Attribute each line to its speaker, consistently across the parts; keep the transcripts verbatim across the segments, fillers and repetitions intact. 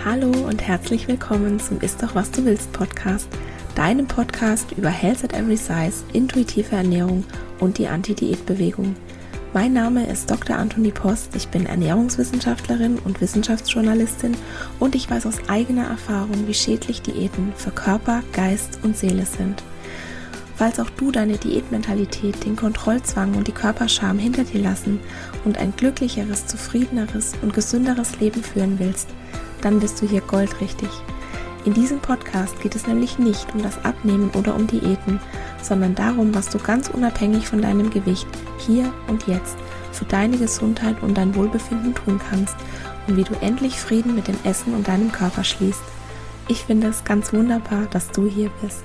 Speaker 1: Hallo und herzlich willkommen zum Ist doch was du willst Podcast, deinem Podcast über Health at Every Size, intuitive Ernährung und die Anti-Diät-Bewegung. Mein Name ist Doktor Antonie Post, ich bin Ernährungswissenschaftlerin und Wissenschaftsjournalistin und ich weiß aus eigener Erfahrung, wie schädlich Diäten für Körper, Geist und Seele sind. Falls auch du deine Diätmentalität, den Kontrollzwang und die Körperscham hinter dir lassen und ein glücklicheres, zufriedeneres und gesünderes Leben führen willst, dann bist du hier goldrichtig. In diesem Podcast geht es nämlich nicht um das Abnehmen oder um Diäten, sondern darum, was du ganz unabhängig von deinem Gewicht hier und jetzt für deine Gesundheit und dein Wohlbefinden tun kannst und wie du endlich Frieden mit dem Essen und deinem Körper schließt. Ich finde es ganz wunderbar, dass du hier bist.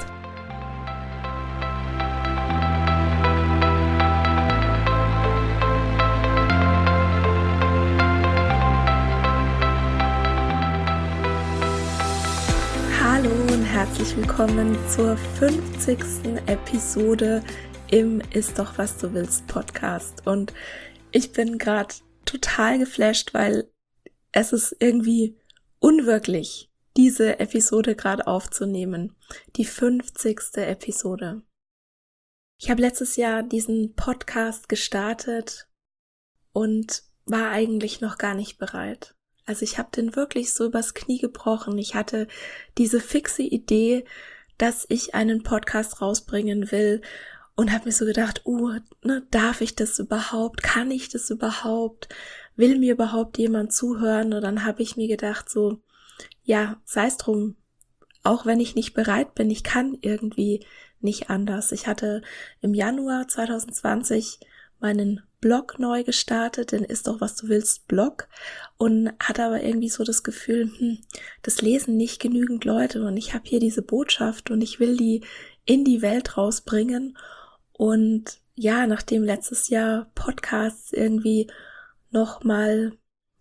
Speaker 1: Herzlich willkommen zur fünfzigsten Episode im Ist doch was du willst Podcast. Und ich bin gerade total geflasht, weil es ist irgendwie unwirklich, diese Episode gerade aufzunehmen. Die fünfzigste Episode. Ich habe letztes Jahr diesen Podcast gestartet und war eigentlich noch gar nicht bereit. Also ich habe den wirklich so übers Knie gebrochen. Ich hatte diese fixe Idee, dass ich einen Podcast rausbringen will und habe mir so gedacht, uh, ne, darf ich das überhaupt? Kann ich das überhaupt? Will mir überhaupt jemand zuhören? Und dann habe ich mir gedacht so, ja, sei es drum, auch wenn ich nicht bereit bin, ich kann irgendwie nicht anders. Ich hatte im Januar zwanzig zwanzig meinen Blog neu gestartet, den Ist doch was du willst Blog, und hatte aber irgendwie so das Gefühl, hm, das lesen nicht genügend Leute und ich habe hier diese Botschaft und ich will die in die Welt rausbringen. Und ja, nachdem letztes Jahr Podcasts irgendwie noch mal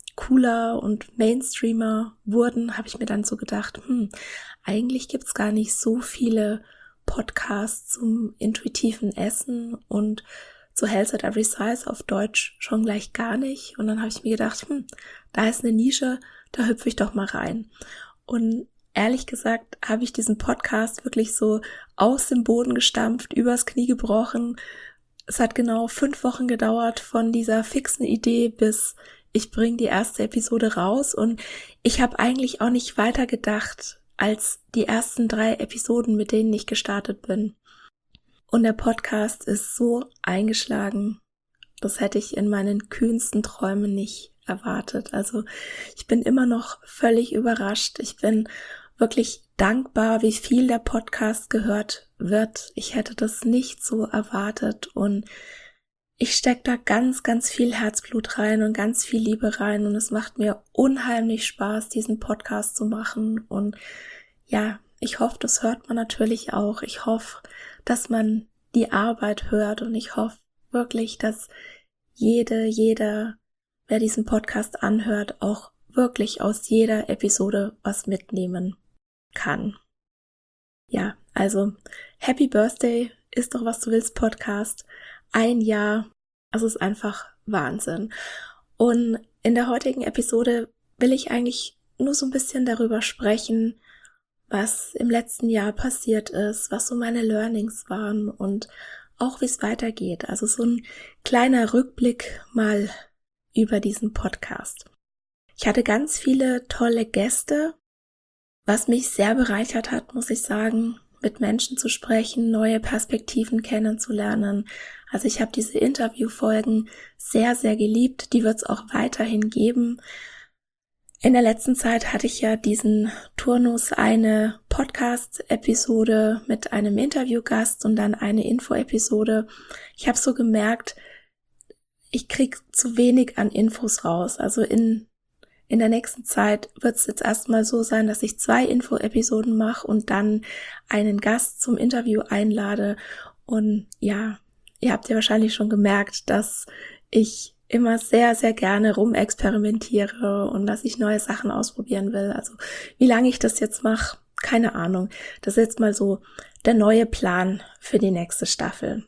Speaker 1: cooler und Mainstreamer wurden, habe ich mir dann so gedacht, hm, eigentlich gibt's gar nicht so viele Podcasts zum intuitiven Essen und zu Health at Every Size auf Deutsch schon gleich gar nicht. Und dann habe ich mir gedacht, hm, da ist eine Nische, da hüpfe ich doch mal rein. Und ehrlich gesagt habe ich diesen Podcast wirklich so aus dem Boden gestampft, übers Knie gebrochen. Es hat genau fünf Wochen gedauert von dieser fixen Idee bis ich bringe die erste Episode raus. Und ich habe eigentlich auch nicht weiter gedacht als die ersten drei Episoden, mit denen ich gestartet bin. Und der Podcast ist so eingeschlagen, das hätte ich in meinen kühnsten Träumen nicht erwartet. Also ich bin immer noch völlig überrascht. Ich bin wirklich dankbar, wie viel der Podcast gehört wird. Ich hätte das nicht so erwartet und ich stecke da ganz, ganz viel Herzblut rein und ganz viel Liebe rein und es macht mir unheimlich Spaß, diesen Podcast zu machen. Und ja, ich hoffe, das hört man natürlich auch. Ich hoffe, dass man die Arbeit hört und ich hoffe wirklich, dass jede, jeder, wer diesen Podcast anhört, auch wirklich aus jeder Episode was mitnehmen kann. Ja, also Happy Birthday, ist doch was du willst Podcast. Ein Jahr, es ist einfach Wahnsinn. Und in der heutigen Episode will ich eigentlich nur so ein bisschen darüber sprechen, was im letzten Jahr passiert ist, was so meine Learnings waren und auch wie es weitergeht. Also so ein kleiner Rückblick mal über diesen Podcast. Ich hatte ganz viele tolle Gäste, was mich sehr bereichert hat, muss ich sagen, mit Menschen zu sprechen, neue Perspektiven kennenzulernen. Also ich habe diese Interviewfolgen sehr, sehr geliebt. Die wird es auch weiterhin geben. In der letzten Zeit hatte ich ja diesen Turnus, eine Podcast-Episode mit einem Interviewgast und dann eine Info-Episode. Ich habe so gemerkt, ich krieg zu wenig an Infos raus. Also in in der nächsten Zeit wird es jetzt erstmal so sein, dass ich zwei Info-Episoden mache und dann einen Gast zum Interview einlade. Und ja, ihr habt ja wahrscheinlich schon gemerkt, dass ich immer sehr, sehr gerne rumexperimentiere und dass ich neue Sachen ausprobieren will. Also wie lange ich das jetzt mache, keine Ahnung. Das ist jetzt mal so der neue Plan für die nächste Staffel.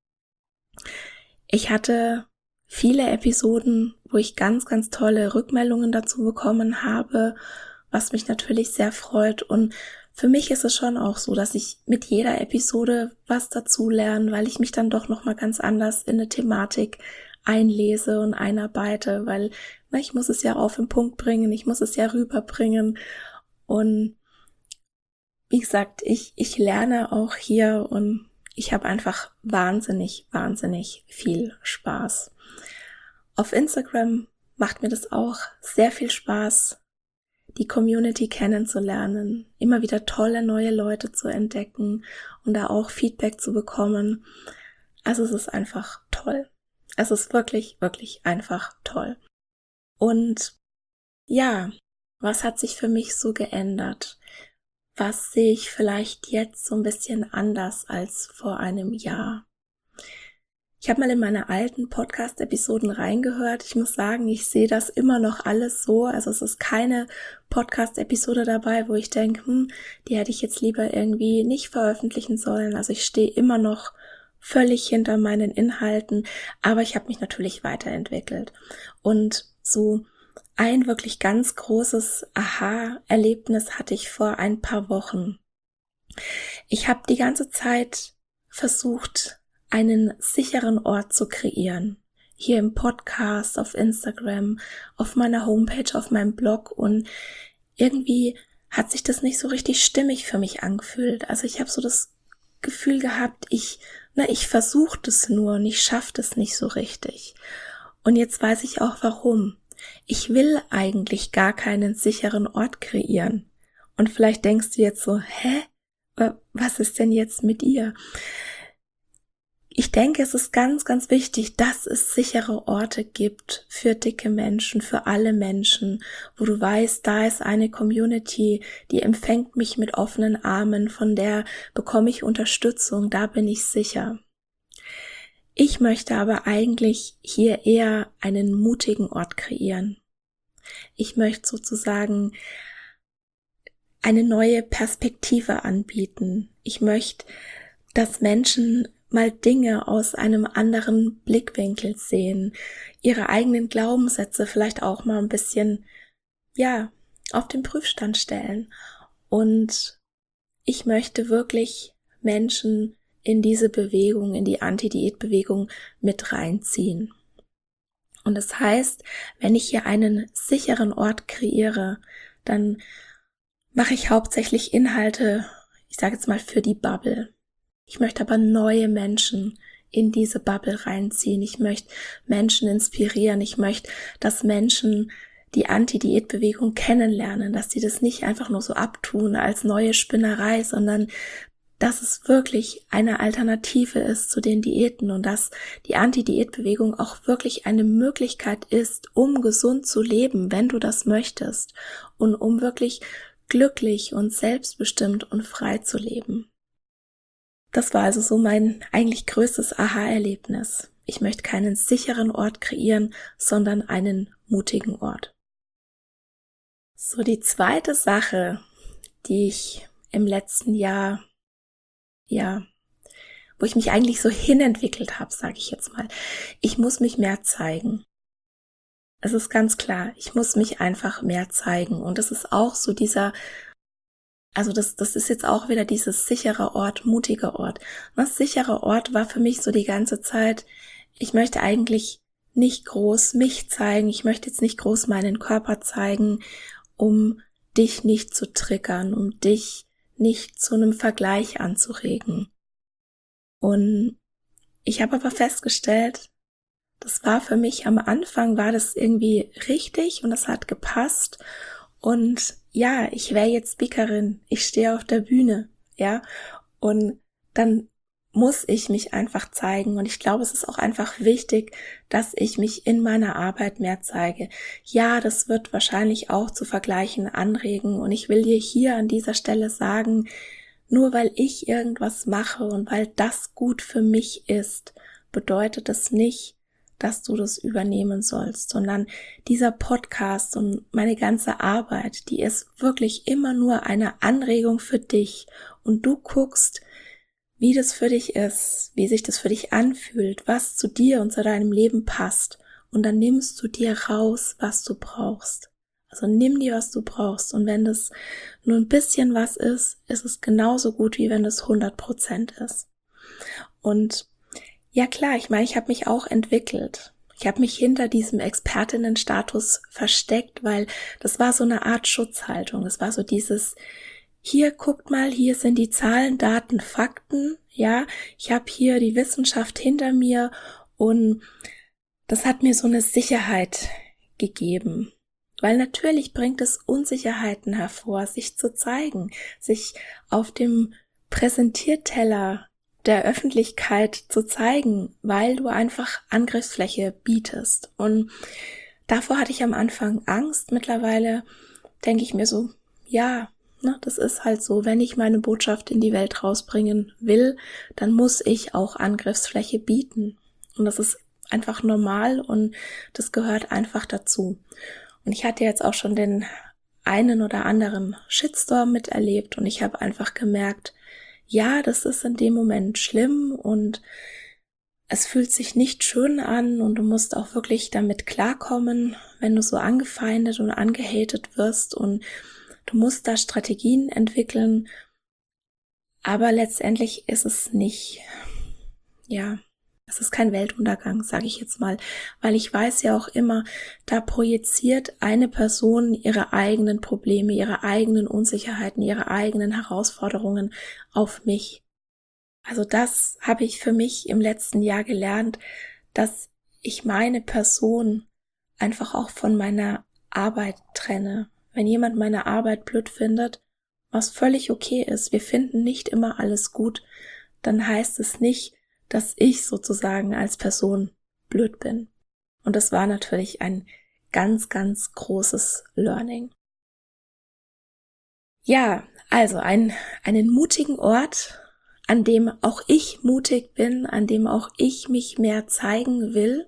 Speaker 1: Ich hatte viele Episoden, wo ich ganz, ganz tolle Rückmeldungen dazu bekommen habe, was mich natürlich sehr freut. Und für mich ist es schon auch so, dass ich mit jeder Episode was dazu lerne, weil ich mich dann doch nochmal ganz anders in eine Thematik einlese und einarbeite, weil na, ich muss es ja auf den Punkt bringen, ich muss es ja rüberbringen. Und wie gesagt, ich, ich lerne auch hier und ich habe einfach wahnsinnig, wahnsinnig viel Spaß. Auf Instagram macht mir das auch sehr viel Spaß, die Community kennenzulernen, immer wieder tolle neue Leute zu entdecken und da auch Feedback zu bekommen. Also es ist einfach toll. Es ist wirklich, wirklich einfach toll. Und ja, was hat sich für mich so geändert? Was sehe ich vielleicht jetzt so ein bisschen anders als vor einem Jahr? Ich habe mal in meine alten Podcast-Episoden reingehört. Ich muss sagen, ich sehe das immer noch alles so. Also es ist keine Podcast-Episode dabei, wo ich denke, hm, die hätte ich jetzt lieber irgendwie nicht veröffentlichen sollen. Also ich stehe immer noch völlig hinter meinen Inhalten, aber ich habe mich natürlich weiterentwickelt. Und so ein wirklich ganz großes Aha-Erlebnis hatte ich vor ein paar Wochen. Ich habe die ganze Zeit versucht, einen sicheren Ort zu kreieren. Hier im Podcast, auf Instagram, auf meiner Homepage, auf meinem Blog, und irgendwie hat sich das nicht so richtig stimmig für mich angefühlt. Also ich habe so das Gefühl gehabt, ich, na, ich versuche das nur und ich schaffe das nicht so richtig. Und jetzt weiß ich auch warum. Ich will eigentlich gar keinen sicheren Ort kreieren. Und vielleicht denkst du jetzt so, hä? Was ist denn jetzt mit ihr? Ich denke, es ist ganz, ganz wichtig, dass es sichere Orte gibt für dicke Menschen, für alle Menschen, wo du weißt, da ist eine Community, die empfängt mich mit offenen Armen, von der bekomme ich Unterstützung, da bin ich sicher. Ich möchte aber eigentlich hier eher einen mutigen Ort kreieren. Ich möchte sozusagen eine neue Perspektive anbieten. Ich möchte, dass Menschen mal Dinge aus einem anderen Blickwinkel sehen, ihre eigenen Glaubenssätze vielleicht auch mal ein bisschen, ja, auf den Prüfstand stellen. Und ich möchte wirklich Menschen in diese Bewegung, in die Anti-Diät-Bewegung mit reinziehen. Und das heißt, wenn ich hier einen sicheren Ort kreiere, dann mache ich hauptsächlich Inhalte, ich sage jetzt mal für die Bubble. Ich möchte aber neue Menschen in diese Bubble reinziehen. Ich möchte Menschen inspirieren. Ich möchte, dass Menschen die Anti-Diät-Bewegung kennenlernen, dass sie das nicht einfach nur so abtun als neue Spinnerei, sondern dass es wirklich eine Alternative ist zu den Diäten und dass die Anti-Diät-Bewegung auch wirklich eine Möglichkeit ist, um gesund zu leben, wenn du das möchtest, und um wirklich glücklich und selbstbestimmt und frei zu leben. Das war also so mein eigentlich größtes Aha-Erlebnis. Ich möchte keinen sicheren Ort kreieren, sondern einen mutigen Ort. So, die zweite Sache, die ich im letzten Jahr, ja, wo ich mich eigentlich so hinentwickelt habe, sage ich jetzt mal, ich muss mich mehr zeigen. Es ist ganz klar, ich muss mich einfach mehr zeigen. Und es ist auch so dieser Also das, das ist jetzt auch wieder dieses sichere Ort, mutige Ort. Das sichere Ort war für mich so die ganze Zeit, ich möchte eigentlich nicht groß mich zeigen, ich möchte jetzt nicht groß meinen Körper zeigen, um dich nicht zu triggern, um dich nicht zu einem Vergleich anzuregen. Und ich habe aber festgestellt, das war für mich am Anfang, war das irgendwie richtig und das hat gepasst. Und ja, ich wäre jetzt Speakerin, ich stehe auf der Bühne, ja, und dann muss ich mich einfach zeigen. Und ich glaube, es ist auch einfach wichtig, dass ich mich in meiner Arbeit mehr zeige. Ja, das wird wahrscheinlich auch zu Vergleichen anregen. Und ich will dir hier an dieser Stelle sagen, nur weil ich irgendwas mache und weil das gut für mich ist, bedeutet es nicht, dass du das übernehmen sollst, sondern dieser Podcast und meine ganze Arbeit, die ist wirklich immer nur eine Anregung für dich, und du guckst, wie das für dich ist, wie sich das für dich anfühlt, was zu dir und zu deinem Leben passt, und dann nimmst du dir raus, was du brauchst. Also nimm dir, was du brauchst. Und wenn das nur ein bisschen was ist, ist es genauso gut, wie wenn das hundert Prozent ist. Und ja klar, ich meine, ich habe mich auch entwickelt. Ich habe mich hinter diesem Expertinnenstatus versteckt, weil das war so eine Art Schutzhaltung. Das war so dieses, hier guckt mal, hier sind die Zahlen, Daten, Fakten. Ja, ich habe hier die Wissenschaft hinter mir und das hat mir so eine Sicherheit gegeben. Weil natürlich bringt es Unsicherheiten hervor, sich zu zeigen, sich auf dem Präsentierteller der Öffentlichkeit zu zeigen, weil du einfach Angriffsfläche bietest. Und davor hatte ich am Anfang Angst. Mittlerweile denke ich mir so, ja, ne, das ist halt so, wenn ich meine Botschaft in die Welt rausbringen will, dann muss ich auch Angriffsfläche bieten. Und das ist einfach normal und das gehört einfach dazu. Und ich hatte jetzt auch schon den einen oder anderen Shitstorm miterlebt und ich habe einfach gemerkt, ja, das ist in dem Moment schlimm und es fühlt sich nicht schön an und du musst auch wirklich damit klarkommen, wenn du so angefeindet und angehatet wirst und du musst da Strategien entwickeln, aber letztendlich ist es nicht, ja, es ist kein Weltuntergang, sage ich jetzt mal, weil ich weiß ja auch immer, da projiziert eine Person ihre eigenen Probleme, ihre eigenen Unsicherheiten, ihre eigenen Herausforderungen auf mich. Also das habe ich für mich im letzten Jahr gelernt, dass ich meine Person einfach auch von meiner Arbeit trenne. Wenn jemand meine Arbeit blöd findet, was völlig okay ist, wir finden nicht immer alles gut, dann heißt es nicht, dass ich sozusagen als Person blöd bin. Und das war natürlich ein ganz, ganz großes Learning. Ja, also ein, einen mutigen Ort, an dem auch ich mutig bin, an dem auch ich mich mehr zeigen will.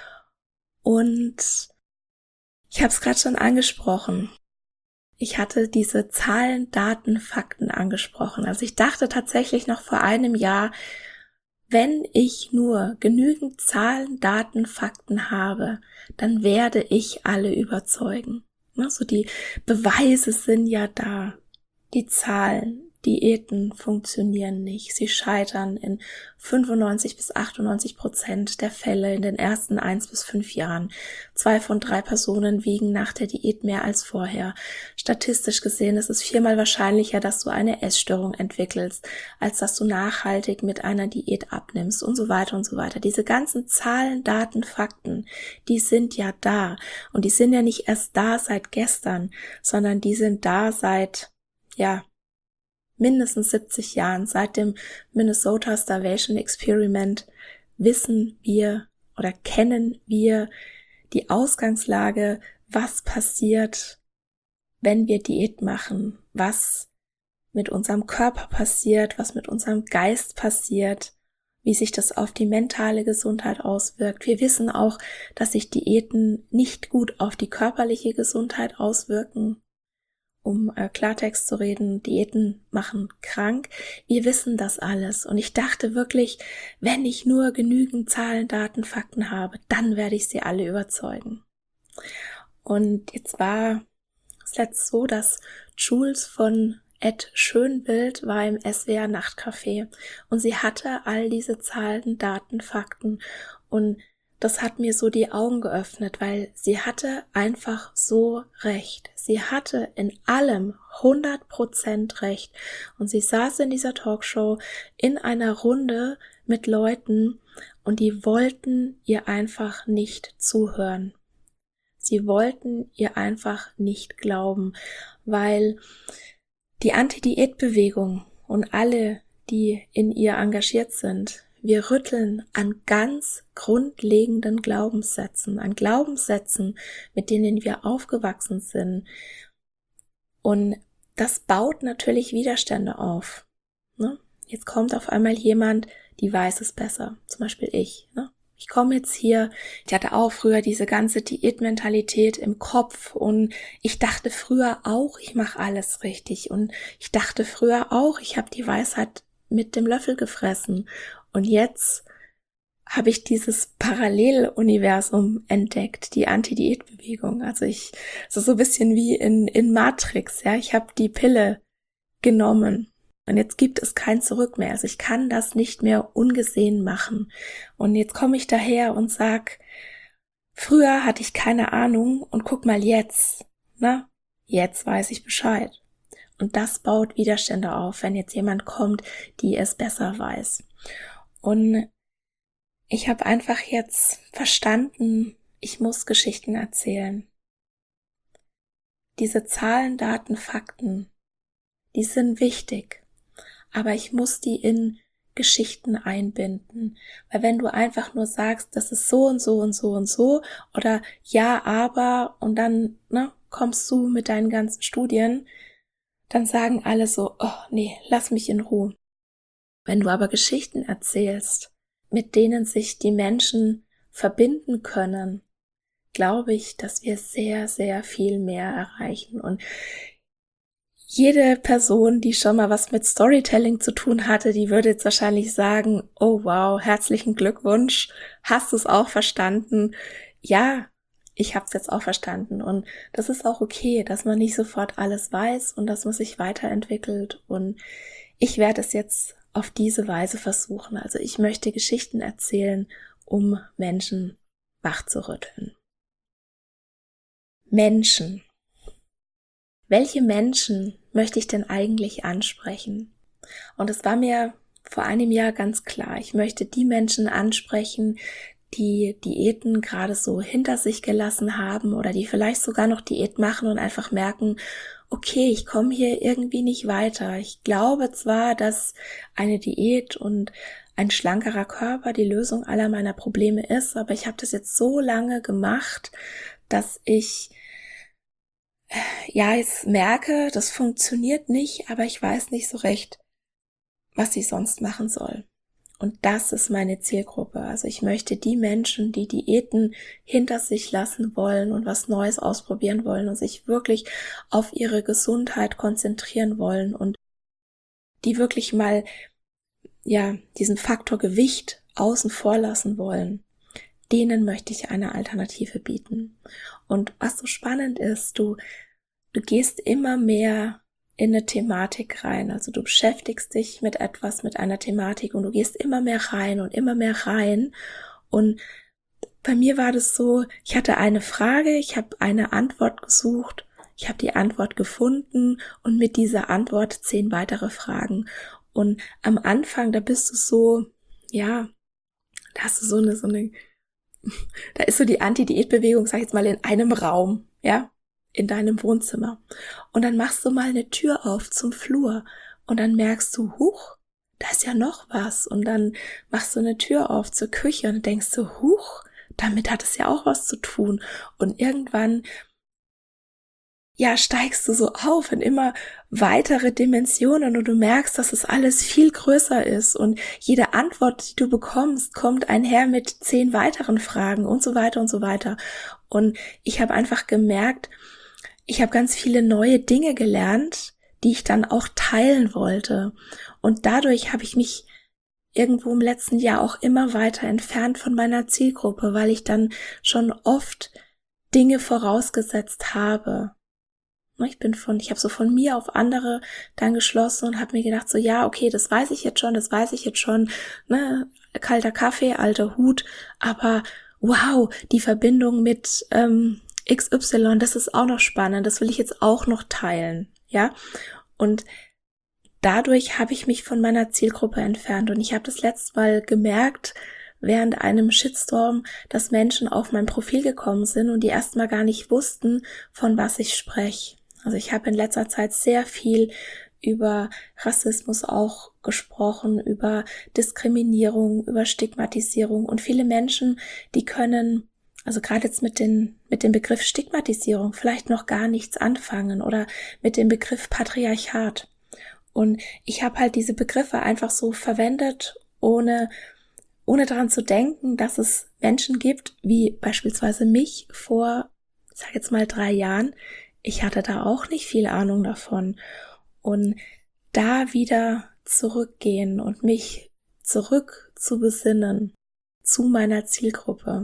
Speaker 1: Und ich habe es gerade schon angesprochen. Ich hatte diese Zahlen, Daten, Fakten angesprochen. Also ich dachte tatsächlich noch vor einem Jahr, wenn ich nur genügend Zahlen, Daten, Fakten habe, dann werde ich alle überzeugen. Also die Beweise sind ja da. Die Zahlen, Diäten funktionieren nicht. Sie scheitern in fünfundneunzig bis achtundneunzig Prozent der Fälle in den ersten eins bis fünf Jahren. Zwei von drei Personen wiegen nach der Diät mehr als vorher. Statistisch gesehen ist es viermal wahrscheinlicher, dass du eine Essstörung entwickelst, als dass du nachhaltig mit einer Diät abnimmst und so weiter und so weiter. Diese ganzen Zahlen, Daten, Fakten, die sind ja da. Und die sind ja nicht erst da seit gestern, sondern die sind da seit, ja, mindestens siebzig Jahren. Seit dem Minnesota Starvation Experiment wissen wir oder kennen wir die Ausgangslage, was passiert, wenn wir Diät machen, was mit unserem Körper passiert, was mit unserem Geist passiert, wie sich das auf die mentale Gesundheit auswirkt. Wir wissen auch, dass sich Diäten nicht gut auf die körperliche Gesundheit auswirken. Um äh, Klartext zu reden, Diäten machen krank. Wir wissen das alles. Und ich dachte wirklich, wenn ich nur genügend Zahlen, Daten, Fakten habe, dann werde ich sie alle überzeugen. Und jetzt war es letzt so, dass Jules von Ed Schönbild war im S W R Nachtcafé und sie hatte all diese Zahlen, Daten, Fakten und das hat mir so die Augen geöffnet, weil sie hatte einfach so recht. Sie hatte in allem hundert Prozent recht. Und sie saß in dieser Talkshow in einer Runde mit Leuten und die wollten ihr einfach nicht zuhören. Sie wollten ihr einfach nicht glauben, weil die Anti-Diät-Bewegung und alle, die in ihr engagiert sind, wir rütteln an ganz grundlegenden Glaubenssätzen, an Glaubenssätzen, mit denen wir aufgewachsen sind. Und das baut natürlich Widerstände auf. Ne? Jetzt kommt auf einmal jemand, die weiß es besser, zum Beispiel ich. Ne? Ich komme jetzt hier, ich hatte auch früher diese ganze Diätmentalität im Kopf und ich dachte früher auch, ich mache alles richtig und ich dachte früher auch, ich habe die Weisheit mit dem Löffel gefressen. Und jetzt habe ich dieses Paralleluniversum entdeckt, die Anti-Diät-Bewegung. Also ich, so so ein bisschen wie in, in Matrix, ja. Ich habe die Pille genommen und jetzt gibt es kein Zurück mehr. Also ich kann das nicht mehr ungesehen machen. Und jetzt komme ich daher und sag, früher hatte ich keine Ahnung und guck mal jetzt, ne? Jetzt weiß ich Bescheid. Und das baut Widerstände auf, wenn jetzt jemand kommt, die es besser weiß. Und ich habe einfach jetzt verstanden, ich muss Geschichten erzählen. Diese Zahlen, Daten, Fakten, die sind wichtig, aber ich muss die in Geschichten einbinden. Weil wenn du einfach nur sagst, das ist so und so und so und so oder ja, aber und dann ne, kommst du mit deinen ganzen Studien, dann sagen alle so, oh nee, lass mich in Ruhe. Wenn du aber Geschichten erzählst, mit denen sich die Menschen verbinden können, glaube ich, dass wir sehr, sehr viel mehr erreichen. Und jede Person, die schon mal was mit Storytelling zu tun hatte, die würde jetzt wahrscheinlich sagen, oh wow, herzlichen Glückwunsch, hast du es auch verstanden? Ja, ich habe es jetzt auch verstanden. Und das ist auch okay, dass man nicht sofort alles weiß und dass man sich weiterentwickelt. Und ich werde es jetzt auf diese Weise versuchen. Also ich möchte Geschichten erzählen, um Menschen wachzurütteln. Menschen. Welche Menschen möchte ich denn eigentlich ansprechen? Und es war mir vor einem Jahr ganz klar, ich möchte die Menschen ansprechen, die Diäten gerade so hinter sich gelassen haben oder die vielleicht sogar noch Diät machen und einfach merken, okay, ich komme hier irgendwie nicht weiter. Ich glaube zwar, dass eine Diät und ein schlankerer Körper die Lösung aller meiner Probleme ist, aber ich habe das jetzt so lange gemacht, dass ich ja jetzt merke, das funktioniert nicht, aber ich weiß nicht so recht, was ich sonst machen soll. Und das ist meine Zielgruppe. Also ich möchte die Menschen, die Diäten hinter sich lassen wollen und was Neues ausprobieren wollen und sich wirklich auf ihre Gesundheit konzentrieren wollen und die wirklich mal, ja, diesen Faktor Gewicht außen vor lassen wollen, denen möchte ich eine Alternative bieten. Und was so spannend ist, du, du gehst immer mehr in eine Thematik rein. Also du beschäftigst dich mit etwas, mit einer Thematik und du gehst immer mehr rein und immer mehr rein. Und bei mir war das so, ich hatte eine Frage, ich habe eine Antwort gesucht, ich habe die Antwort gefunden und mit dieser Antwort zehn weitere Fragen. Und am Anfang, da bist du so, ja, da hast du so eine, so eine, da ist so die Anti-Diät-Bewegung, sag ich jetzt mal, in einem Raum, ja, in deinem Wohnzimmer. Und dann machst du mal eine Tür auf zum Flur und dann merkst du, huch, da ist ja noch was. Und dann machst du eine Tür auf zur Küche und denkst du, huch, damit hat es ja auch was zu tun. Und irgendwann, ja, steigst du so auf in immer weitere Dimensionen und du merkst, dass es alles viel größer ist und jede Antwort, die du bekommst, kommt einher mit zehn weiteren Fragen und so weiter und so weiter. Und ich habe einfach gemerkt, ich habe ganz viele neue Dinge gelernt, die ich dann auch teilen wollte. Und dadurch habe ich mich irgendwo im letzten Jahr auch immer weiter entfernt von meiner Zielgruppe, weil ich dann schon oft Dinge vorausgesetzt habe. Ich bin von, ich habe so von mir auf andere dann geschlossen und habe mir gedacht, so ja, okay, das weiß ich jetzt schon, das weiß ich jetzt schon, ne, kalter Kaffee, alter Hut, aber wow, die Verbindung mit ähm, X Y, das ist auch noch spannend, das will ich jetzt auch noch teilen, ja, und dadurch habe ich mich von meiner Zielgruppe entfernt und ich habe das letzte Mal gemerkt, während einem Shitstorm, dass Menschen auf mein Profil gekommen sind und die erstmal gar nicht wussten, von was ich spreche. Also ich habe in letzter Zeit sehr viel über Rassismus auch gesprochen, über Diskriminierung, über Stigmatisierung und viele Menschen, die können, also gerade jetzt mit den, mit dem Begriff Stigmatisierung vielleicht noch gar nichts anfangen oder mit dem Begriff Patriarchat. Und ich habe halt diese Begriffe einfach so verwendet, ohne, ohne daran zu denken, dass es Menschen gibt, wie beispielsweise mich vor, ich sag jetzt mal drei Jahren. Ich hatte da auch nicht viel Ahnung davon. Und da wieder zurückgehen und mich zurück zu besinnen zu meiner Zielgruppe.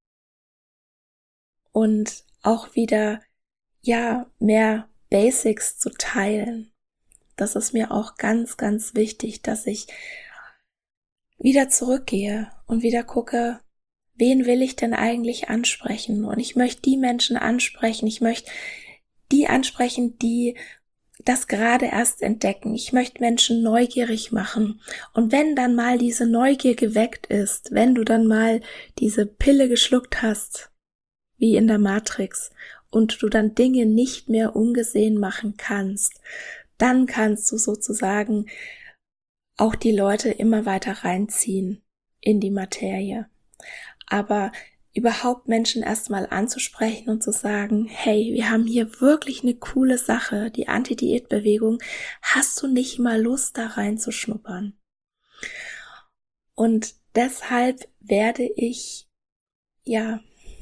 Speaker 1: Und auch wieder, ja, mehr Basics zu teilen. Das ist mir auch ganz, ganz wichtig, dass ich wieder zurückgehe und wieder gucke, wen will ich denn eigentlich ansprechen? Und ich möchte die Menschen ansprechen, ich möchte die ansprechen, die das gerade erst entdecken. Ich möchte Menschen neugierig machen. Und wenn dann mal diese Neugier geweckt ist, wenn du dann mal diese Pille geschluckt hast, wie in der Matrix, und du dann Dinge nicht mehr ungesehen machen kannst, dann kannst du sozusagen auch die Leute immer weiter reinziehen in die Materie. Aber überhaupt Menschen erstmal anzusprechen und zu sagen, hey, wir haben hier wirklich eine coole Sache, die Anti-Diät-Bewegung, hast du nicht mal Lust, da reinzuschnuppern? Und deshalb werde ich, ja,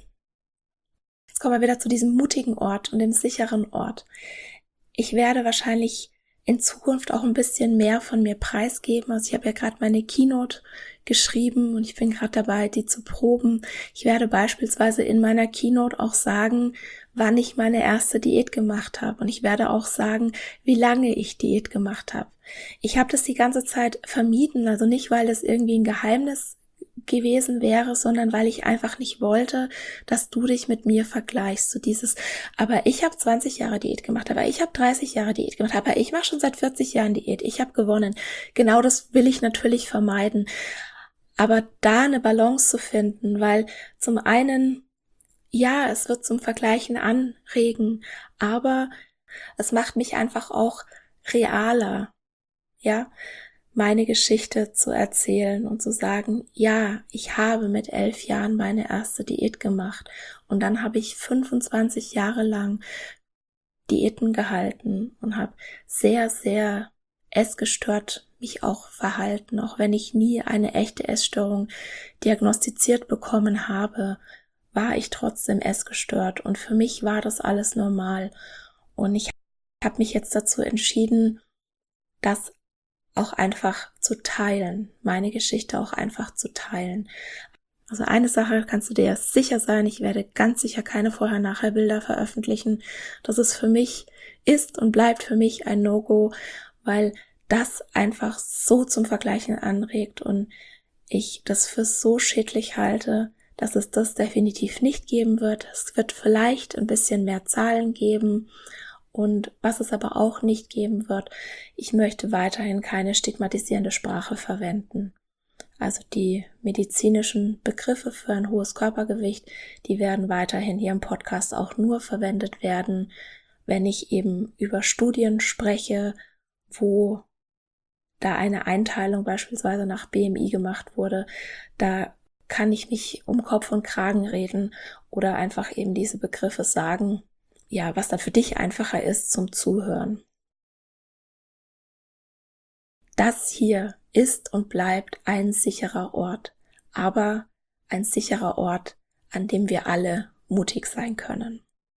Speaker 1: jetzt kommen wir wieder zu diesem mutigen Ort und dem sicheren Ort. Ich werde wahrscheinlich in Zukunft auch ein bisschen mehr von mir preisgeben. Also ich habe ja gerade meine Keynote geschrieben und ich bin gerade dabei, die zu proben. Ich werde beispielsweise in meiner Keynote auch sagen, wann ich meine erste Diät gemacht habe. Und ich werde auch sagen, wie lange ich Diät gemacht habe. Ich habe das die ganze Zeit vermieden, also nicht, weil das irgendwie ein Geheimnis gewesen wäre, sondern weil ich einfach nicht wollte, dass du dich mit mir vergleichst. So dieses, aber ich habe zwanzig Jahre Diät gemacht, aber ich habe dreißig Jahre Diät gemacht, aber ich mache schon seit vierzig Jahren Diät, ich habe gewonnen. Genau das will ich natürlich vermeiden. Aber da eine Balance zu finden, weil zum einen, ja, es wird zum Vergleichen anregen, aber es macht mich einfach auch realer, ja, meine Geschichte zu erzählen und zu sagen, ja, ich habe mit elf Jahren meine erste Diät gemacht und dann habe ich fünfundzwanzig Jahre lang Diäten gehalten und habe sehr, sehr essgestört mich auch verhalten, auch wenn ich nie eine echte Essstörung diagnostiziert bekommen habe, war ich trotzdem essgestört und für mich war das alles normal und ich habe mich jetzt dazu entschieden, das auch einfach zu teilen, meine Geschichte auch einfach zu teilen. Also eine Sache kannst du dir sicher sein, ich werde ganz sicher keine Vorher-Nachher-Bilder veröffentlichen. Das ist für mich, ist und bleibt für mich ein No-Go, weil das einfach so zum Vergleichen anregt und ich das für so schädlich halte, dass es das definitiv nicht geben wird. Es wird vielleicht ein bisschen mehr Zahlen geben, und was es aber auch nicht geben wird, ich möchte weiterhin keine stigmatisierende Sprache verwenden. Also die medizinischen Begriffe für ein hohes Körpergewicht, die werden weiterhin hier im Podcast auch nur verwendet werden, wenn ich eben über Studien spreche, wo da eine Einteilung beispielsweise nach B M I gemacht wurde. Da kann ich mich um Kopf und Kragen reden oder einfach eben diese Begriffe sagen, ja, was dann für dich einfacher ist zum Zuhören. Das hier ist und bleibt ein sicherer Ort, aber ein sicherer Ort, an dem wir alle mutig sein können.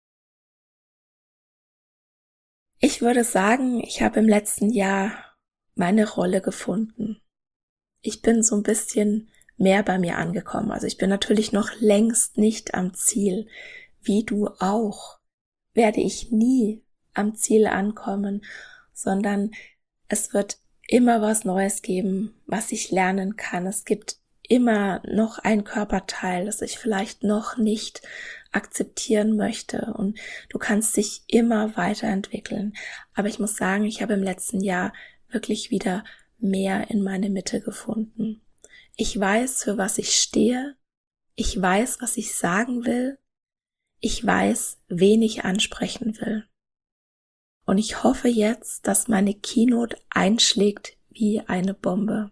Speaker 1: Ich würde sagen, ich habe im letzten Jahr meine Rolle gefunden. Ich bin so ein bisschen mehr bei mir angekommen. Also ich bin natürlich noch längst nicht am Ziel, wie du auch. Werde ich nie am Ziel ankommen, sondern es wird immer was Neues geben, was ich lernen kann. Es gibt immer noch ein Körperteil, das ich vielleicht noch nicht akzeptieren möchte und du kannst dich immer weiterentwickeln. Aber ich muss sagen, ich habe im letzten Jahr wirklich wieder mehr in meine Mitte gefunden. Ich weiß, für was ich stehe. Ich weiß, was ich sagen will. Ich weiß, wen ich ansprechen will. Und ich hoffe jetzt, dass meine Keynote einschlägt wie eine Bombe.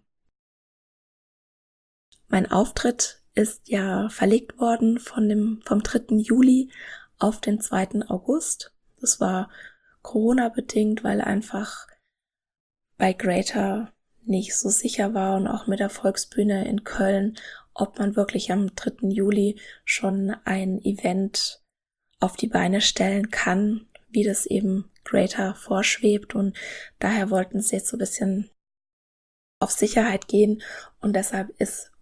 Speaker 1: Mein Auftritt ist ja verlegt worden von dem, vom dritten Juli auf den zweiten August. Das war Corona-bedingt, weil einfach bei Greater nicht so sicher war und auch mit der Volksbühne in Köln, ob man wirklich am dritten Juli schon ein Event auf die Beine stellen kann, wie das eben Greater vorschwebt und daher wollten sie jetzt so ein bisschen auf Sicherheit gehen und deshalb ist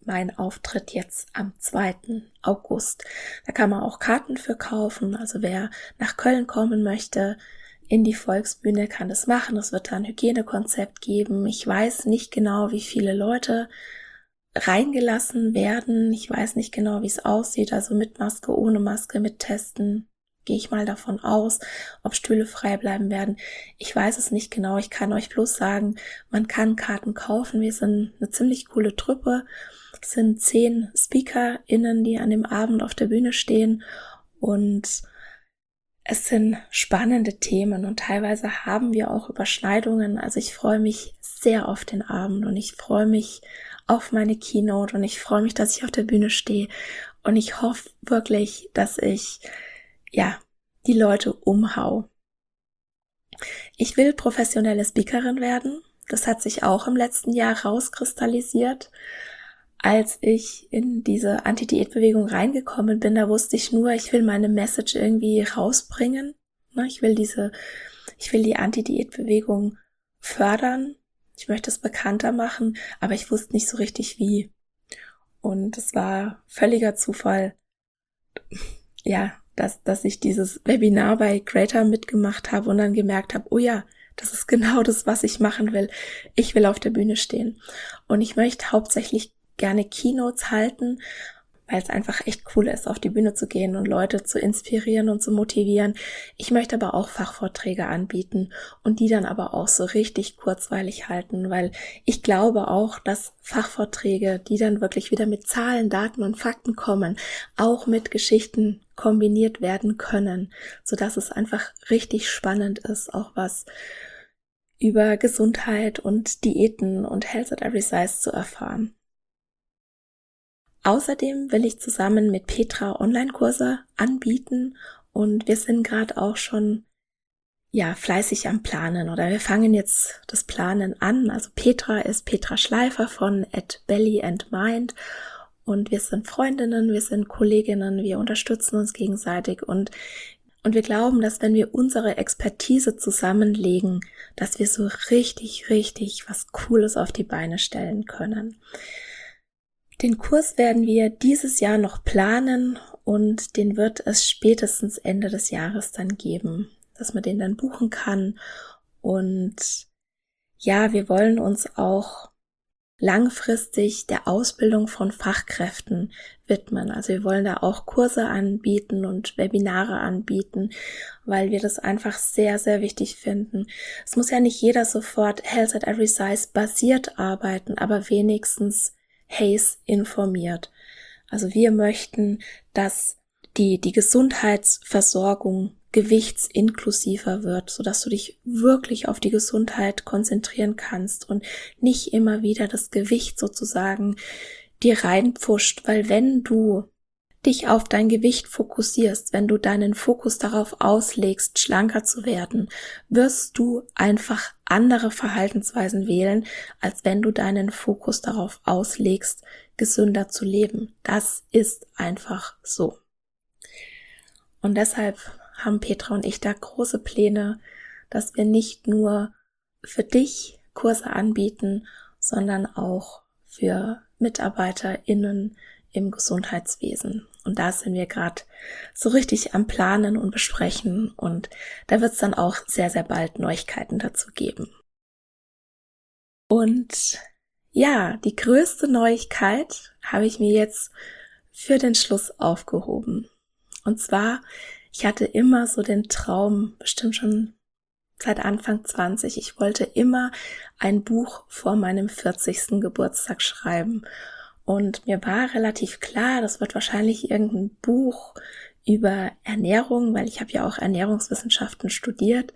Speaker 1: mein Auftritt jetzt am zweiten August. Da kann man auch Karten für kaufen, also wer nach Köln kommen möchte, in die Volksbühne, kann das machen. Es wird da ein Hygienekonzept geben. Ich weiß nicht genau, wie viele Leute reingelassen werden. Ich weiß nicht genau, wie es aussieht, also mit Maske, ohne Maske, mit Testen. Gehe ich mal davon aus, ob Stühle frei bleiben werden. Ich weiß es nicht genau. Ich kann euch bloß sagen, man kann Karten kaufen. Wir sind eine ziemlich coole Truppe. Es sind zehn SpeakerInnen, die an dem Abend auf der Bühne stehen. Und es sind spannende Themen und teilweise haben wir auch Überschneidungen. Also ich freue mich sehr auf den Abend und ich freue mich auf meine Keynote und ich freue mich, dass ich auf der Bühne stehe. Und ich hoffe wirklich, dass ich ja, die Leute umhau. Ich will professionelle Speakerin werden. Das hat sich auch im letzten Jahr rauskristallisiert. Als ich in diese Anti-Diät-Bewegung reingekommen bin, da wusste ich nur, ich will meine Message irgendwie rausbringen. Ich will diese, ich will die Anti-Diät-Bewegung fördern. Ich möchte es bekannter machen, aber ich wusste nicht so richtig wie. Und es war völliger Zufall. Ja, dass, dass ich dieses Webinar bei Greater mitgemacht habe und dann gemerkt habe, oh ja, das ist genau das, was ich machen will. Ich will auf der Bühne stehen. Und ich möchte hauptsächlich gerne Keynotes halten, weil es einfach echt cool ist, auf die Bühne zu gehen und Leute zu inspirieren und zu motivieren. Ich möchte aber auch Fachvorträge anbieten und die dann aber auch so richtig kurzweilig halten, weil ich glaube auch, dass Fachvorträge, die dann wirklich wieder mit Zahlen, Daten und Fakten kommen, auch mit Geschichten kombiniert werden können, sodass es einfach richtig spannend ist, auch was über Gesundheit und Diäten und Health at Every Size zu erfahren. Außerdem will ich zusammen mit Petra Online-Kurse anbieten und wir sind gerade auch schon ja fleißig am Planen oder wir fangen jetzt das Planen an. Also Petra ist Petra Schleifer von at Belly and Mind und wir sind Freundinnen, wir sind Kolleginnen, wir unterstützen uns gegenseitig und und wir glauben, dass wenn wir unsere Expertise zusammenlegen, dass wir so richtig, richtig was Cooles auf die Beine stellen können. Den Kurs werden wir dieses Jahr noch planen und den wird es spätestens Ende des Jahres dann geben, dass man den dann buchen kann. Und ja, wir wollen uns auch langfristig der Ausbildung von Fachkräften widmen. Also wir wollen da auch Kurse anbieten und Webinare anbieten, weil wir das einfach sehr, sehr wichtig finden. Es muss ja nicht jeder sofort Health at Every Size basiert arbeiten, aber wenigstens H A C E informiert. Also wir möchten, dass die, die Gesundheitsversorgung gewichtsinklusiver wird, sodass du dich wirklich auf die Gesundheit konzentrieren kannst und nicht immer wieder das Gewicht sozusagen dir reinpfuscht, weil wenn du dich auf dein Gewicht fokussierst, wenn du deinen Fokus darauf auslegst, schlanker zu werden, wirst du einfach andere Verhaltensweisen wählen, als wenn du deinen Fokus darauf auslegst, gesünder zu leben. Das ist einfach so. Und deshalb haben Petra und ich da große Pläne, dass wir nicht nur für dich Kurse anbieten, sondern auch für MitarbeiterInnen im Gesundheitswesen. Und da sind wir gerade so richtig am Planen und Besprechen und da wird es dann auch sehr, sehr bald Neuigkeiten dazu geben. Und ja, die größte Neuigkeit habe ich mir jetzt für den Schluss aufgehoben. Und zwar, ich hatte immer so den Traum, bestimmt schon seit Anfang zwanzig, ich wollte immer ein Buch vor meinem vierzigsten Geburtstag schreiben. Und mir war relativ klar, das wird wahrscheinlich irgendein Buch über Ernährung, weil ich habe ja auch Ernährungswissenschaften studiert.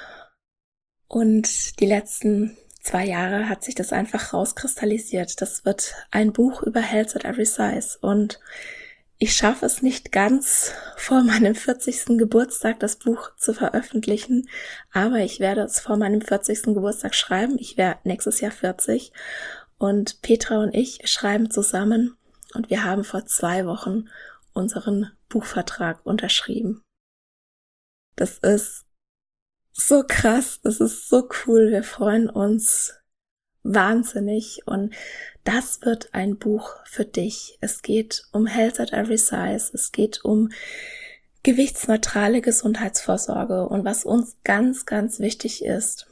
Speaker 1: Und die letzten zwei Jahre hat sich das einfach rauskristallisiert. Das wird ein Buch über Health at Every Size. Und ich schaffe es nicht ganz, vor meinem vierzigsten Geburtstag das Buch zu veröffentlichen, aber ich werde es vor meinem vierzigsten Geburtstag schreiben. Ich werde nächstes Jahr vierzig. Und Petra und ich schreiben zusammen und wir haben vor zwei Wochen unseren Buchvertrag unterschrieben. Das ist so krass, das ist so cool. Wir freuen uns wahnsinnig und das wird ein Buch für dich. Es geht um Health at Every Size, es geht um gewichtsneutrale Gesundheitsvorsorge und was uns ganz, ganz wichtig ist,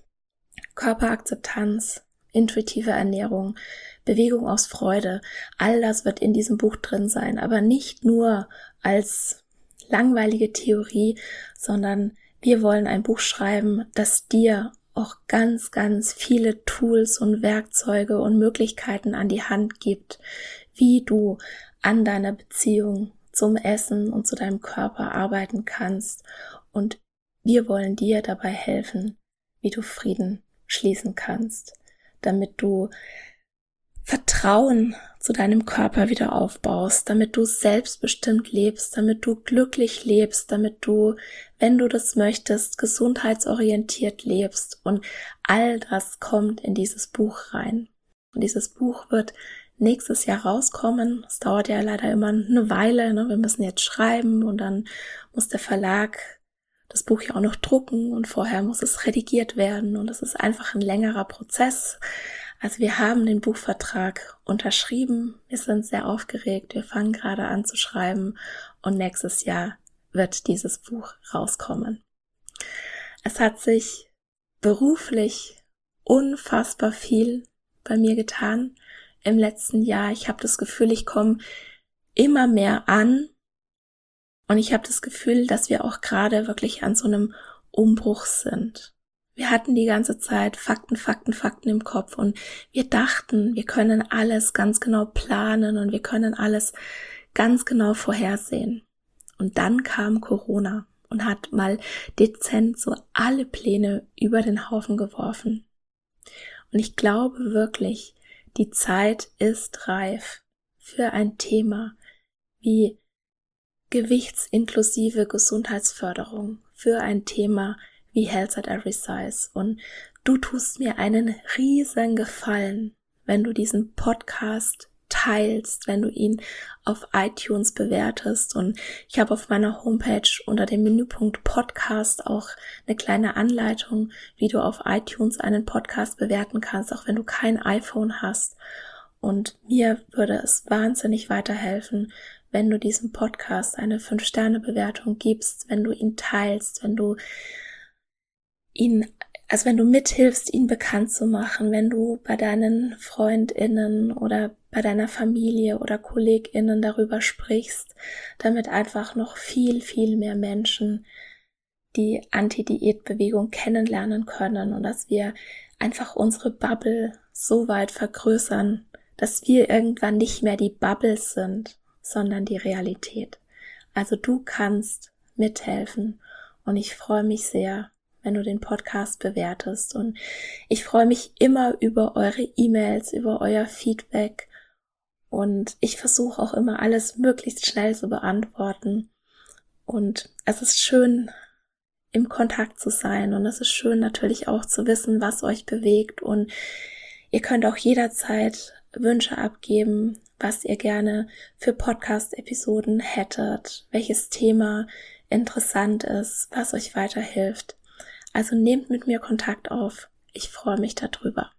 Speaker 1: Körperakzeptanz, intuitive Ernährung, Bewegung aus Freude, all das wird in diesem Buch drin sein, aber nicht nur als langweilige Theorie, sondern wir wollen ein Buch schreiben, das dir auch ganz, ganz viele Tools und Werkzeuge und Möglichkeiten an die Hand gibt, wie du an deiner Beziehung zum Essen und zu deinem Körper arbeiten kannst. Und wir wollen dir dabei helfen, wie du Frieden schließen kannst, damit du Vertrauen zu deinem Körper wieder aufbaust, damit du selbstbestimmt lebst, damit du glücklich lebst, damit du, wenn du das möchtest, gesundheitsorientiert lebst. Und all das kommt in dieses Buch rein. Und dieses Buch wird nächstes Jahr rauskommen. Es dauert ja leider immer eine Weile, ne? Wir müssen jetzt schreiben und dann muss der Verlag das Buch ja auch noch drucken und vorher muss es redigiert werden und es ist einfach ein längerer Prozess. Also wir haben den Buchvertrag unterschrieben, wir sind sehr aufgeregt, wir fangen gerade an zu schreiben und nächstes Jahr wird dieses Buch rauskommen. Es hat sich beruflich unfassbar viel bei mir getan im letzten Jahr. Ich habe das Gefühl, ich komme immer mehr an und ich habe das Gefühl, dass wir auch gerade wirklich an so einem Umbruch sind. Wir hatten die ganze Zeit Fakten, Fakten, Fakten im Kopf und wir dachten, wir können alles ganz genau planen und wir können alles ganz genau vorhersehen. Und dann kam Corona und hat mal dezent so alle Pläne über den Haufen geworfen. Und ich glaube wirklich, die Zeit ist reif für ein Thema wie gewichtsinklusive Gesundheitsförderung, für ein Thema wie Health at Every Size. Und du tust mir einen riesen Gefallen, wenn du diesen Podcast teilst, wenn du ihn auf iTunes bewertest. Und ich habe auf meiner Homepage unter dem Menüpunkt Podcast auch eine kleine Anleitung, wie du auf iTunes einen Podcast bewerten kannst, auch wenn du kein iPhone hast. Und mir würde es wahnsinnig weiterhelfen, wenn du diesem Podcast eine fünf Sterne Bewertung gibst, wenn du ihn teilst, wenn du ihn, also wenn du mithilfst, ihn bekannt zu machen, wenn du bei deinen FreundInnen oder bei deiner Familie oder KollegInnen darüber sprichst, damit einfach noch viel, viel mehr Menschen die Anti-Diät-Bewegung kennenlernen können und dass wir einfach unsere Bubble so weit vergrößern, dass wir irgendwann nicht mehr die Bubble sind, sondern die Realität. Also du kannst mithelfen und ich freue mich sehr, wenn du den Podcast bewertest und ich freue mich immer über eure E-Mails, über euer Feedback und ich versuche auch immer alles möglichst schnell zu beantworten und es ist schön, im Kontakt zu sein und es ist schön natürlich auch zu wissen, was euch bewegt und ihr könnt auch jederzeit Wünsche abgeben, was ihr gerne für Podcast-Episoden hättet, welches Thema interessant ist, was euch weiterhilft. Also nehmt mit mir Kontakt auf. Ich freue mich darüber.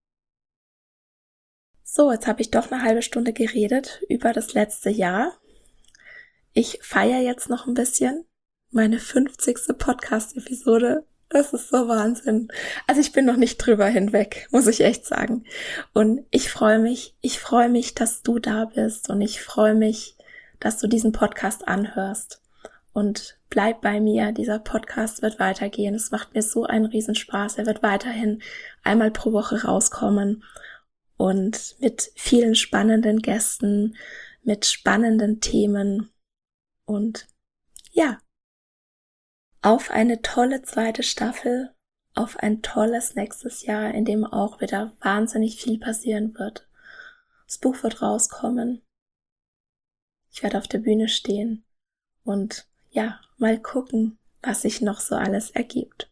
Speaker 1: So, jetzt habe ich doch eine halbe Stunde geredet über das letzte Jahr. Ich feiere jetzt noch ein bisschen meine fünfzigste Podcast-Episode. Das ist so Wahnsinn. Also ich bin noch nicht drüber hinweg, muss ich echt sagen. Und ich freue mich, ich freue mich, dass du da bist und ich freue mich, dass du diesen Podcast anhörst. Und bleib bei mir, dieser Podcast wird weitergehen. Es macht mir so einen Riesenspaß. Er wird weiterhin einmal pro Woche rauskommen und mit vielen spannenden Gästen, mit spannenden Themen und ja, auf eine tolle zweite Staffel, auf ein tolles nächstes Jahr, in dem auch wieder wahnsinnig viel passieren wird. Das Buch wird rauskommen. Ich werde auf der Bühne stehen und ja, mal gucken, was sich noch so alles ergibt.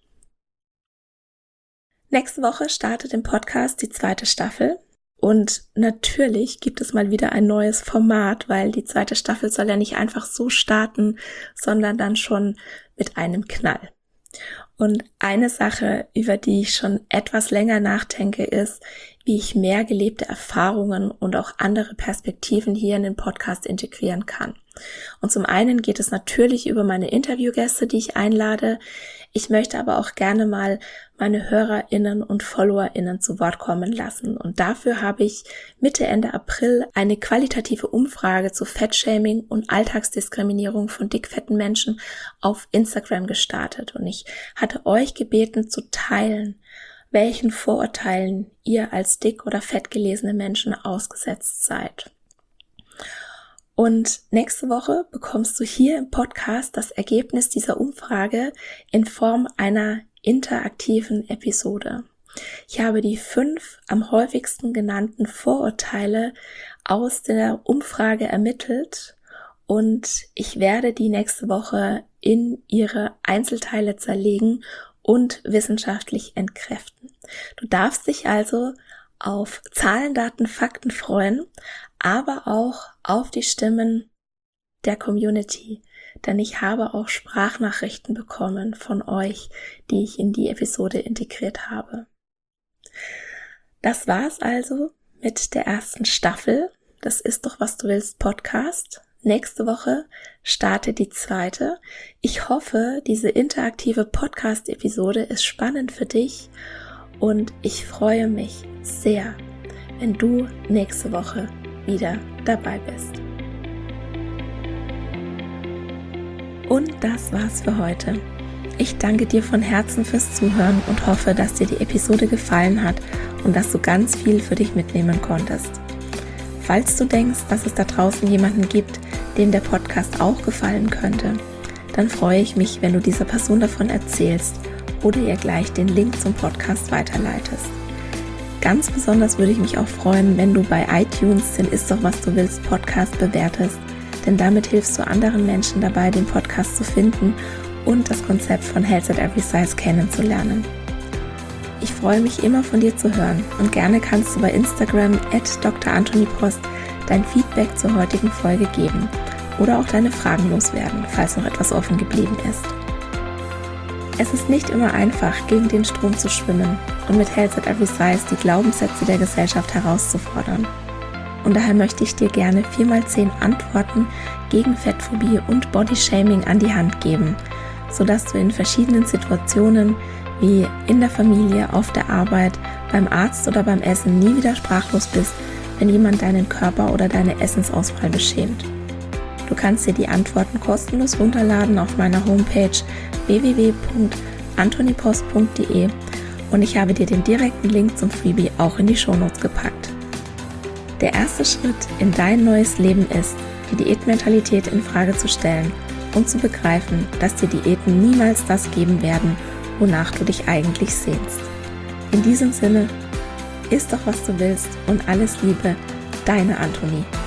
Speaker 1: Nächste Woche startet im Podcast die zweite Staffel und natürlich gibt es mal wieder ein neues Format, weil die zweite Staffel soll ja nicht einfach so starten, sondern dann schon mit einem Knall. Und eine Sache, über die ich schon etwas länger nachdenke, ist, wie ich mehr gelebte Erfahrungen und auch andere Perspektiven hier in den Podcast integrieren kann. Und zum einen geht es natürlich über meine Interviewgäste, die ich einlade. Ich möchte aber auch gerne mal meine HörerInnen und FollowerInnen zu Wort kommen lassen. Und dafür habe ich Mitte, Ende April eine qualitative Umfrage zu Fettshaming und Alltagsdiskriminierung von dickfetten Menschen auf Instagram gestartet. Und ich hatte euch gebeten zu teilen, welchen Vorurteilen ihr als dick oder fett gelesene Menschen ausgesetzt seid. Und nächste Woche bekommst du hier im Podcast das Ergebnis dieser Umfrage in Form einer interaktiven Episode. Ich habe die fünf am häufigsten genannten Vorurteile aus der Umfrage ermittelt und ich werde die nächste Woche in ihre Einzelteile zerlegen und wissenschaftlich entkräften. Du darfst dich also auf Zahlen, Daten, Fakten freuen, aber auch auf die Stimmen der Community, denn ich habe auch Sprachnachrichten bekommen von euch, die ich in die Episode integriert habe. Das war's also mit der ersten Staffel. Das ist doch, was du willst, Podcast. Nächste Woche startet die zweite. Ich hoffe, diese interaktive Podcast-Episode ist spannend für dich und ich freue mich sehr, wenn du nächste Woche wieder dabei bist. Und das war's für heute. Ich danke dir von Herzen fürs Zuhören und hoffe, dass dir die Episode gefallen hat und dass du ganz viel für dich mitnehmen konntest. Falls du denkst, dass es da draußen jemanden gibt, dem der Podcast auch gefallen könnte, dann freue ich mich, wenn du dieser Person davon erzählst oder ihr gleich den Link zum Podcast weiterleitest. Ganz besonders würde ich mich auch freuen, wenn du bei iTunes den Ist doch was du willst Podcast bewertest, denn damit hilfst du anderen Menschen dabei, den Podcast zu finden und das Konzept von Health at Every Size kennenzulernen. Ich freue mich immer von dir zu hören und gerne kannst du bei Instagram at Doktor Anthony Post dein Feedback zur heutigen Folge geben oder auch deine Fragen loswerden, falls noch etwas offen geblieben ist. Es ist nicht immer einfach, gegen den Strom zu schwimmen und mit Health at Every Size die Glaubenssätze der Gesellschaft herauszufordern. Und daher möchte ich dir gerne vier mal zehn Antworten gegen Fettphobie und Bodyshaming an die Hand geben, sodass du in verschiedenen Situationen wie in der Familie, auf der Arbeit, beim Arzt oder beim Essen nie wieder sprachlos bist, wenn jemand deinen Körper oder deine Essensauswahl beschämt. Du kannst dir die Antworten kostenlos runterladen auf meiner Homepage w w w punkt anthonypost punkt d e und ich habe dir den direkten Link zum Freebie auch in die Shownotes gepackt. Der erste Schritt in dein neues Leben ist, die Diätmentalität in Frage zu stellen und zu begreifen, dass dir Diäten niemals das geben werden, wonach du dich eigentlich sehnst. In diesem Sinne, iss doch was du willst und alles Liebe, deine Anthony.